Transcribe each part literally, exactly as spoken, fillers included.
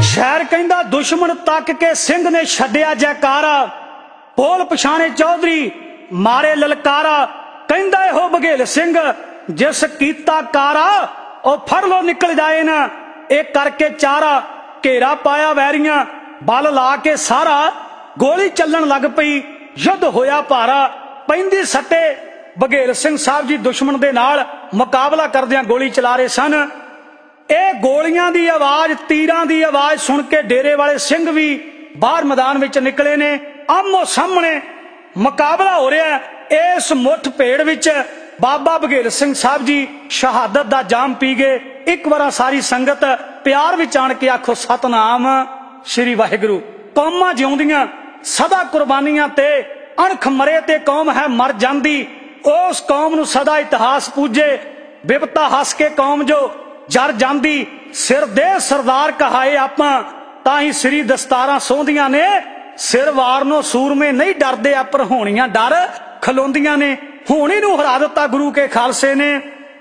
शहर कहंदा दुश्मन तक के सिंह ने छड्डिया जयकारा, बोल पछाणे चौधरी मारे ललकारा। कहंदा हो बघेल सिंह जिस कीता कारा, ओ फड़ लो निकल जाए ना ए करके चारा। घेरा पाया वैरियां बल ला के सारा, गोली चलन लग पई युद्ध होया भारा। पैंदी सट्टे बघेल सिंह साहब जी दुश्मन दे नाल मुकाबला करदियां गोली चला रहे सन। ਇਹ ਗੋਲੀਆਂ ਦੀ ਆਵਾਜ਼, ਤੀਰਾਂ ਦੀ ਆਵਾਜ਼ ਸੁਣ ਕੇ ਡੇਰੇ ਵਾਲੇ ਸਿੰਘ ਵੀ ਬਾਹਰ ਮੈਦਾਨ ਵਿੱਚ ਨਿਕਲੇ ਨੇ। ਆਮੋ ਸਾਹਮਣੇ ਮੁਕਾਬਲਾ ਹੋ ਰਿਹਾ। ਇਸ ਮੁੱਠ ਭੇੜ ਵਿੱਚ ਬਾਬਾ ਬਘੇਲ ਸਿੰਘ ਸਾਹਿਬ ਜੀ ਸ਼ਹਾਦਤ ਦਾ ਜਾਮ ਪੀ ਗਏ। ਇੱਕ ਵਾਰ ਸਾਰੀ ਸੰਗਤ ਪਿਆਰ ਵਿੱਚ ਆਣ ਕੇ ਆਖੋ ਸਤਨਾਮ श्री वाहिगुरु। कौमां जिउंदियां सदा कुर्बानियां ते, अणख मरे ते कौम है मर जांदी। उस कौम नूं सदा इतिहास पूजे, बिपता हस के कौम जो जर जांदी। सिर दे सरदार कहाए आपां, ताही श्री दस्तारां सोंदियां ने। सिर वारनों सूरमे नहीं डरदे, अपर होणियां डर खलोंदियां ने। होणी नूं हरा दिता गुरु के खालसे ने।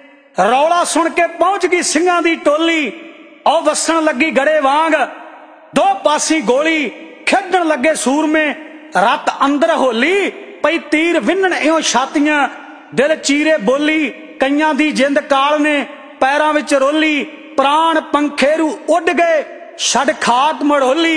रौला सुन के पहुंच गई सिंहां दी टोली, औ वसन लगी गड़े वांग। दो पासी गोली खेडण लगे सूरमे, रत अंदर होली पई तीर विन्हण इयों छातियां। दिल चीरे बोली कईयां दी जिंद काल ने, पैरां विच रोली प्राण पंखेरू उड गए। छड़ खाट मड़ोली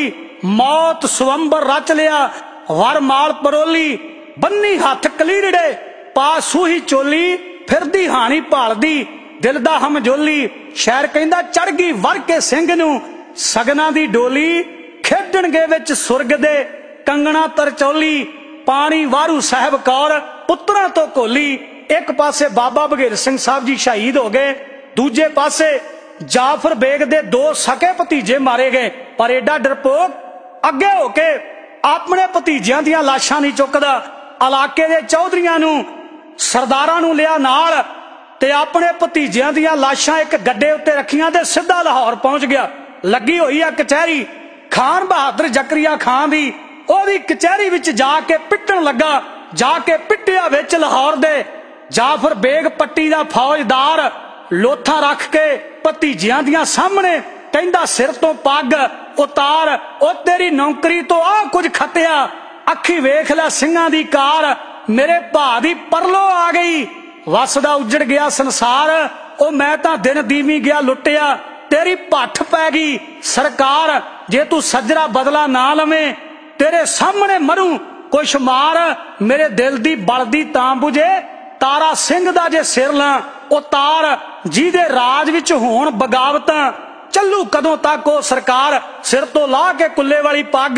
मौत स्वंबर रच लिया, वर माल परोली बन्नी हथ कलीरड़े। पा सूही चोली फिरदी हानी भालदी, दिल दा हम जोली। शहर कहंदा चढ़ गई वर के सिंह नूं, सगना दी डोली खेडण गए विच सुरग दे कंगना तरचौली। पानी वारू साहब कौर पुत्रां तो कोली। एक पासे बाबा बघेल सिंह साहब जी शहीद हो गए, दूजे पासे जाफर बेग दे दो सके भतीजे मारे गए। पर एडा डरपोक अगे होके अपने भतीजियां दियां लाशां नहीं चुकदा। इलाके दे चौधरियां नूं सरदारां नूं लिया नाल ते अपने भतीजियां दियां लाशां एक गड्डे उत्ते रखियां ते सीधा लाहौर पहुंच गया। लगी हुई है कचहरी खान बहादुर जकरिया खान दी। ओदी कचहरी विच जाके पिटण लगा, जाके पिटिया विच लाहौर दे। जाफर बेग पट्टी दा फौजदार लोथा रख के भतीजियां दियां सामने कहंदा सिर तो पग उतार, ओ तेरी नौकरी तो आ कुछ खटिया। अखी वेख लै सिंहां दी कार, मेरे भा दी परलो आ गई। वसदा उजड़ गया संसार, ओ मैं तां दिन दीवी गया लुटिया। तेरी भट्ठ पै गई सरकार, जे तू सजरा बदला ना लवे तेरे सामने मरू। कुछ मार मेरे दिल दी बलदी तां बुझे, तारा सिंह दा जे सिर ला उतार। जिहदे राज विच होण बगावतां, चलू कदों तक ओ सरकार। सिर तो ला के कुल्ले वाली पग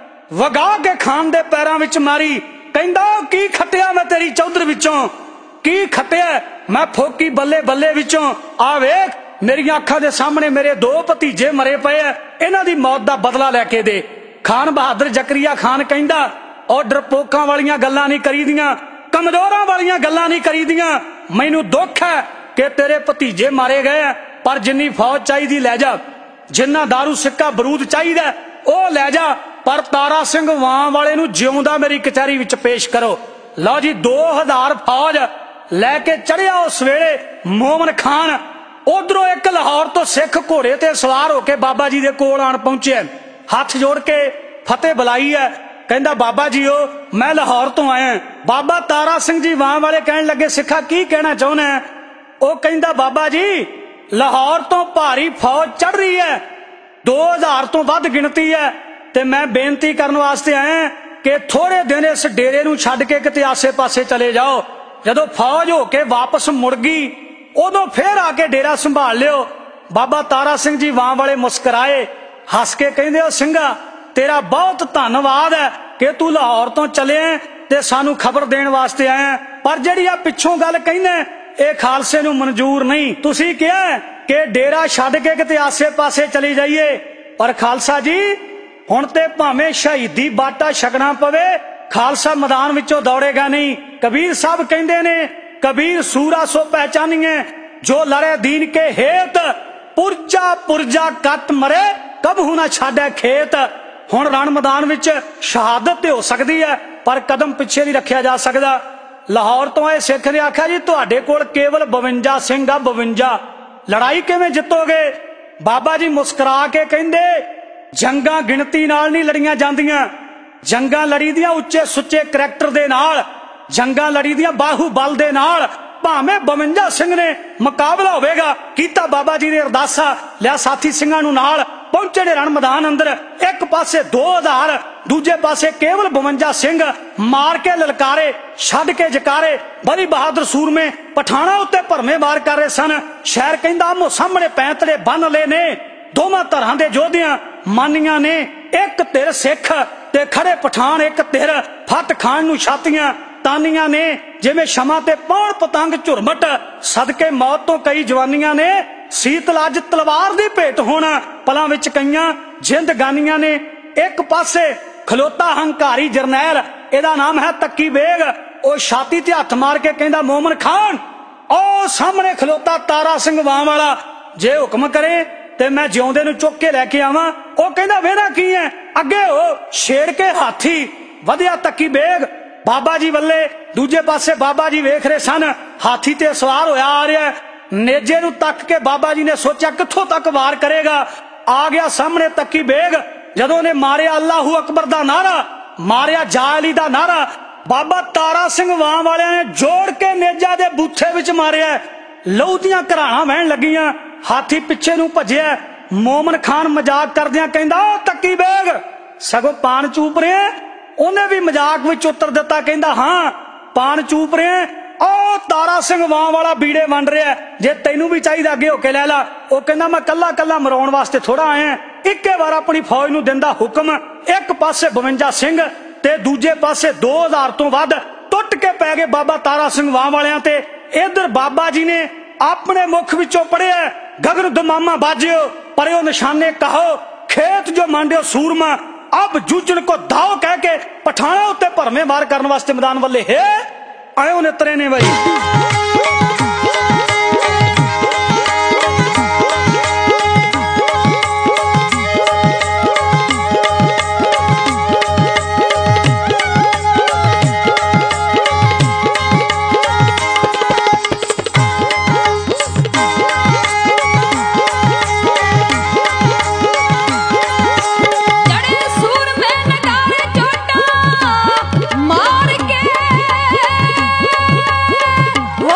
वगा के खान दे पैरां विच मारी। कहंदा की खटिया मैं तेरी चौधर विचों, की खटिया मैं फोकी बल्ले बल्ले विचों। आ वेख मेरिया अखां दे सामने मेरे दो भतीजे मरे पे, इन्हां दी मौत दा बदला लैके दे। खान बहादुर जकरिया खान कहंदा और डरपोकां वालियां गल्लां नहीं करी दियां, कमजोरां वालियां गल्लां नहीं करी दियां। मैनूं दुख है कि तेरे भतीजे मारे गए, पर जिन्नी फौज चाहिदी लै जा, जिन्ना दारू सिक्का बरूद चाहिदा ओ लै जा, पर तारा सिंह वां वाले नूं जिउंदा मेरी कचहरी विच पेश करो। लो जी दो हजार फौज लैके चढ़िया उस वेले मोमन खान। उधरों एक लाहौर तो सिख घोड़े ते सवार होके बाबा जी दे कोल आण पहुंचे, हाथ जोड़ के फतेह बुलाई है। कहंदा बाबा जी ओ मैं लाहौर तो आया। बाबा तारा सिंह जी वहां वाले कहन लगे सिखा की कहना चाहुंदा है? ओ कहंदा बाबा जी लाहौर तो भारी फौज चढ़ रही है, दो हजार तो वध गिनती है, ते मैं बेनती करने वास्ते आया कि थोड़े दिन इस डेरे नूं छड्ड के किते आसे पासे चले जाओ। जदों फौज होके वापस मुड़ गई उदों फिर आके डेरा संभाल लियो। बाबा तारा सिंह जी वहां वाले मुस्कुराए, हस के कहंदे ओ सिंघा तेरा बहुत धन्नवाद है कि तू लाहौर तो चले ते सानू खबर देने वास्ते आया, पर जिहड़ी आ पिछों गल कहने ए खालसे नूं मंजूर नहीं। तुसीं कहा कि डेरा छड्ड के किते आसे पासे चली जाइए, पर खालसा जी हुण ते भावें शहीदी बाटा छकना पवे, खालसा मैदान विचों दौड़ेगा नहीं। कबीर साहब कहंदे ने कबीर सूरा सो पहचानिए जो लड़े दीन के हेत, पुरजा पुरजा कट मरे कबहू ना छाड़े खेत। हुण रण मैदान विच शहादत ते हो सकदी है, पर कदम पिछे नहीं रखिया जा सकदा। लाहौर तो आए सिख ने आख्या जी तुहाडे कोल केवल बवंजा सिंह आ, बवंजा लड़ाई किवें जितोगे? बाबा जी मुस्कुरा के कहंदे जंगा गिणती नाल नहीं लड़ियां जांदियां, जंगा लड़ी दियां उच्चे सुच्चे करैक्टर दे नाल, जंगा लड़ी दियां बाहूबल दे नाल। भावें बवंजा सिंह ने मुकाबला होवेगा कीता बाबा जी ने अरदासा लिया साथी सिंहां नूं नाल पहुंचे ने रण मैदान अंदर। एक पासे दो हजार दूजे पासे केवल बवंजा सिंह मार के ललकारे छड्ड के जकारे बड़ी बहादुर सूरमे पठाणा उत्ते भरमे मार कर रहे सन। शहर कहंदा आमो सामने पैंतड़े बन ले ने दोवां तरहां दे योधियां मानियां ने। एक धिर सिख ते खड़े पठान, एक धिर फट खान नूं छातियां तानियां ने जिवें शमा ते पौण पतंग झुरमट। सदके मौत तो कई जवानियां ने सीतल अज तलवार दी भेट होना पलां विच कईयां जिंद गानियां ने। एक पासे खलोता हंकारी जरनैल, एदा नाम है तक्की बेग, ओ छाती ते हथ मार के कहंदा मोमन खान। ओ सामने खलोता तारा सिंह वां वाला, जे हुक्म करे ते मैं जिउंदे नूं चुक के लैके आवां। ओ कहंदा वेदा की है, अगे हो छेड़ के हाथी वधिया तक्की बेग। बाबा जी वल्ले दूजे पासे बाबा जी वेख रहे सन, हाथी ते सवार होया आ रहा है। नेजे नूं तक के बाबा जी ने सोचा कित्थों तक वार करेगा। आ गया सामने तक्की बेग, जदों ने मारिया अल्लाहू अकबर दा नारा, मारिया जा अली दा नारा, बाबा तारा सिंह वां वाले ने जोड़ के नेजा दे बूथे विच मारिया। लहू दियां घराणा वहन लगियां, हाथी पिछे नूं भजिया। मोमन खान मजाक करदियां कहंदा ओ तक्की बेग सगों पान चूप रहे। उन्हें भी मजाक विच उत्तर दिता, कहंदा हां पान चूप रहे। ओ तारा सिंह वां वाला बीड़े वंड रहा, जे तैनू भी चाहिए अगे होके लै ला। ओ कहंदा मैं कल्ला कल्ला मराउण वास्ते थोड़ा आया। इक्के बार अपनी फौज नूं दिंदा हुक्म। एक पासे बवंजा सिंह ते दूजे पासे दो हजार तो वध टुट के पै गए बाबा तारा सिंह वां वालियां ते। इधर बाबा जी ने अपने मुख विचों पढ़िया गगन दमामा बाजियो परो निशाने कहो खेत जो मांडियो सूरमा। अब जूझन को दाव कह के पठाना उत्ते भरमे मार करने वास्ते मैदान वाले है आए उन्हें तरे ने भाई। हो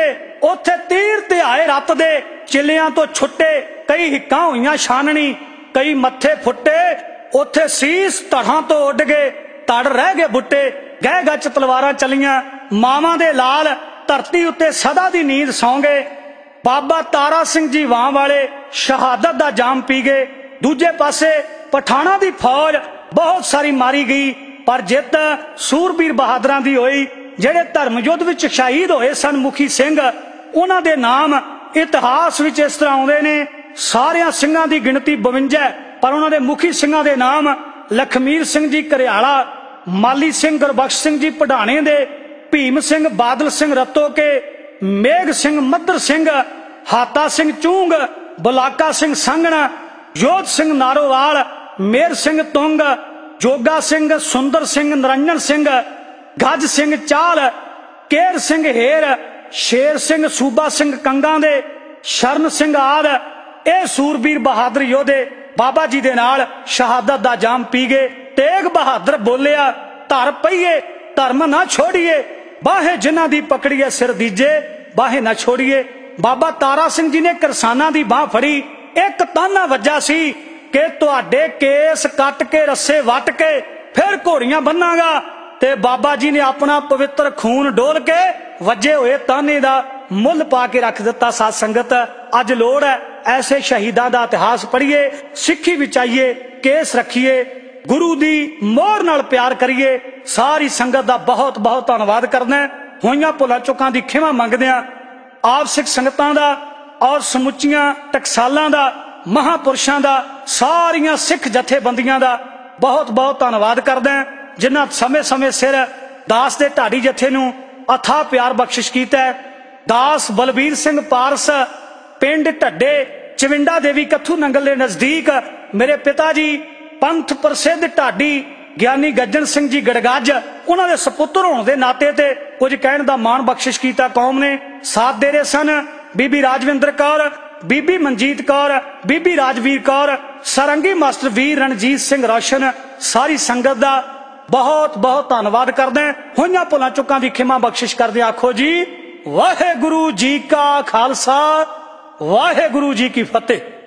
ਉੱਥੇ ਤੀਰ ਧਿਆਏ ਰੱਤ ਦੇ ਚਿੱਲਿਆਂ ਤੋਂ ਛੁੱਟੇ ਕਈ ਹਿੱਕਾਂ ਹੋਈਆਂ ਛਾਨਣੀ ਕਈ ਮੱਥੇ ਫੁੱਟੇ ਉੱਥੇ ਸੀਸ ਧੜਾਂ ਤੋਂ ਉੱਡ ਗਏ ਧੜ ਰਹਿ ਗਏ ਬੁੱਟੇ ਗਹਿ ਗੱਚ ਤਲਵਾਰਾਂ ਚੱਲੀਆਂ ਮਾਵਾਂ ਦੇ ਲਾਲ ਧਰਤੀ ਉੱਤੇ ਸਦਾ ਦੀ ਨੀਂਦ ਸੌਂ ਗਏ ਬਾਬਾ ਤਾਰਾ ਸਿੰਘ ਜੀ ਵਾਂ ਵਾਲੇ ਸ਼ਹਾਦਤ ਦਾ ਜਾਮ ਪੀ ਗਏ ਦੂਜੇ ਪਾਸੇ ਪਠਾਣਾ ਦੀ ਫੌਜ ਬਹੁਤ ਸਾਰੀ ਮਾਰੀ ਗਈ ਪਰ ਜਿੱਤ ਸੂਰਬੀਰ ਬਹਾਦਰਾਂ ਦੀ ਹੋਈ ਜਿਹੜੇ ਧਰਮ ਯੁੱਧ ਵਿੱਚ ਸ਼ਹੀਦ ਹੋਏ ਸਨ ਮੁਖੀ ਸਿੰਘ ਉਹਨਾਂ ਦੇ ਨਾਮ ਇਤਿਹਾਸ ਵਿੱਚ ਇਸ ਤਰ੍ਹਾਂ ਆਉਂਦੇ ਨੇ ਸਾਰਿਆਂ ਸਿੰਘਾਂ ਦੀ ਗਿਣਤੀ ਬਵੰਜਾ ਪਰ ਉਹਨਾਂ ਦੇ ਮੁਖੀ ਸਿੰਘਾਂ ਦੇ ਨਾਮ ਲਖਮੀਰ ਸਿੰਘ ਜੀ ਘਰਿਆਲਾ ਮਾਲੀ ਸਿੰਘ ਗੁਰਬਖਸ਼ ਸਿੰਘ ਜੀ ਪਢਾਣੇ ਦੇ ਭੀਮ ਸਿੰਘ ਬਾਦਲ ਸਿੰਘ ਰਤੋ ਕੇ ਮੇਘ ਸਿੰਘ ਮੱਧਰ ਸਿੰਘ ਹਾਤਾ ਸਿੰਘ ਚੂੰਗ ਬਲਾਕਾ ਸਿੰਘ ਸੰਘਣਾ ਯੋਧ ਸਿੰਘ ਨਾਰੋਵਾਲ ਮੇਰ ਸਿੰਘ ਤੁੰਗ ਜੋਗਾ ਸਿੰਘ ਸੁੰਦਰ ਸਿੰਘ ਨਰੰਜਨ ਸਿੰਘ ਗੱਜ ਸਿੰਘ ਚਾਲ ਕੇਰ ਸਿੰਘ ਹੇਰ ਸ਼ੇਰ ਸਿੰਘ ਸੂਬਾ ਸਿੰਘ ਕੰਗਾਂ ਦੇ ਸ਼ਰਨ ਸਿੰਘ ਆਦ ਇਹ ਸੂਰਬੀਰ ਬਹਾਦਰ ਯੋਧੇ ਬਾਬਾ ਜੀ ਦੇ ਨਾਲ ਸ਼ਹਾਦਤ ਦਾ ਜਾਮ ਪੀ ਗਏ ਤੇਗ ਬਹਾਦਰ ਬੋਲਿਆ ਧਰ ਪਈਏ ਧਰਮ ਨਾ ਛੋੜੀਏ ਬਾਹੇ ਜਿਨ੍ਹਾਂ ਦੀ ਪਕੜੀਏ ਸਿਰ ਦੀਜੇ ਬਾਹੇ ਨਾ ਛੋੜੀਏ ਬਾਬਾ ਤਾਰਾ ਸਿੰਘ ਜੀ ਨੇ ਕਿਰਸਾਨਾਂ ਦੀ ਬਾਹ ਫੜੀ ਇੱਕ ਤਾਨਾ ਵੱਜਾ ਸੀ ਕਿ ਤੁਹਾਡੇ ਕੇਸ ਕੱਟ ਕੇ ਰੱਸੇ ਵੱਟ ਕੇ ਫਿਰ ਘੋੜੀਆਂ ਬੰਨਾਂਗਾ ਤੇ ਬਾਬਾ ਜੀ ਨੇ ਆਪਣਾ ਪਵਿੱਤਰ ਖੂਨ ਡੋਲ ਕੇ ਵੱਜੇ ਹੋਏ ਤਾਨੇ ਦਾ ਮੁੱਲ ਪਾ ਕੇ ਰੱਖ ਦਿੱਤਾ। ਸਾਧ ਸੰਗਤ ਅੱਜ ਲੋੜ ਹੈ ਐਸੇ ਸ਼ਹੀਦਾਂ ਦਾ ਇਤਿਹਾਸ ਪੜ੍ਹੀਏ ਸਿੱਖੀ ਵਿੱਚ ਆਈਏ ਕੇਸ ਰੱਖੀਏ ਗੁਰੂ ਦੀ ਮੋਹਰ ਨਾਲ ਪਿਆਰ ਕਰੀਏ। ਸਾਰੀ ਸੰਗਤ ਦਾ ਬਹੁਤ ਬਹੁਤ ਧੰਨਵਾਦ ਕਰਦਾ ਹੋਈਆਂ ਭੁੱਲਾਂ ਚੁੱਕਾਂ ਦੀ ਖਿਮਾ ਮੰਗਦਿਆਂ ਆਪ ਸਿੱਖ ਸੰਗਤਾਂ ਦਾ ਔਰ ਸਮੁੱਚੀਆਂ ਟਕਸਾਲਾਂ ਦਾ ਮਹਾਪੁਰਸ਼ਾਂ ਦਾ ਸਾਰੀਆਂ ਸਿੱਖ ਜਥੇਬੰਦੀਆਂ ਦਾ ਬਹੁਤ ਬਹੁਤ ਧੰਨਵਾਦ ਕਰਦਾ ਜਿਨ੍ਹਾਂ ਸਮੇਂ ਸਮੇਂ ਸਿਰ ਦਾਸ ਦੇ ਢਾਡੀ ਜਥੇ ਨੂੰ ਅਥਾਹ ਪਿਆਰ ਬਖਸ਼ਿਸ਼ ਕੀਤਾ ਹੈ। ਦਾਸ ਬਲਬੀਰ ਸਿੰਘ ਪਾਰਸ ਪਿੰਡ ਢੱਡੇ ਚਵਿੰਡਾ ਦੇਵੀ ਕੱਥੂ ਨੰਗਲ ਦੇ ਨਜ਼ਦੀਕ ਮੇਰੇ ਪਿਤਾ ਜੀ ਪੰਥ ਪ੍ਰਸਿੱਧ ਢਾਡੀ ਗਿਆਨੀ ਗੱਜਣ ਸਿੰਘ ਜੀ ਗੜਗੱਜ ਉਹਨਾਂ ਦੇ ਸਪੁੱਤਰ ਹੋਣ ਦੇ ਨਾਤੇ ਤੇ ਕੁਝ ਕਹਿਣ ਦਾ ਮਾਣ ਬਖਸ਼ਿਸ਼ ਕੀਤਾ ਕੌਮ ਨੇ। ਸਾਥ ਦੇ ਰਹੇ ਸਨ ਬੀਬੀ ਰਾਜਵਿੰਦਰ ਕੌਰ ਬੀਬੀ ਮਨਜੀਤ ਕੌਰ ਬੀਬੀ ਰਾਜਵੀਰ ਕੌਰ ਸਰੰਗੀ ਮਾਸਟਰ ਵੀਰ ਰਣਜੀਤ ਸਿੰਘ ਰੋਸ਼ਨ। ਸਾਰੀ ਸੰਗਤ ਦਾ ਬਹੁਤ ਬਹੁਤ ਧੰਨਵਾਦ ਕਰਦੇ ਹੋਈਆਂ ਭੁੱਲਾਂ ਚੁੱਕਾਂ ਦੀ ਖਿਮਾ ਬਖਸ਼ਿਸ਼ ਕਰਦੇ ਆਖੋ ਜੀ ਵਾਹਿਗੁਰੂ ਜੀ ਕਾ ਖਾਲਸਾ ਵਾਹਿਗੁਰੂ ਜੀ ਕੀ ਫਤਿਹ।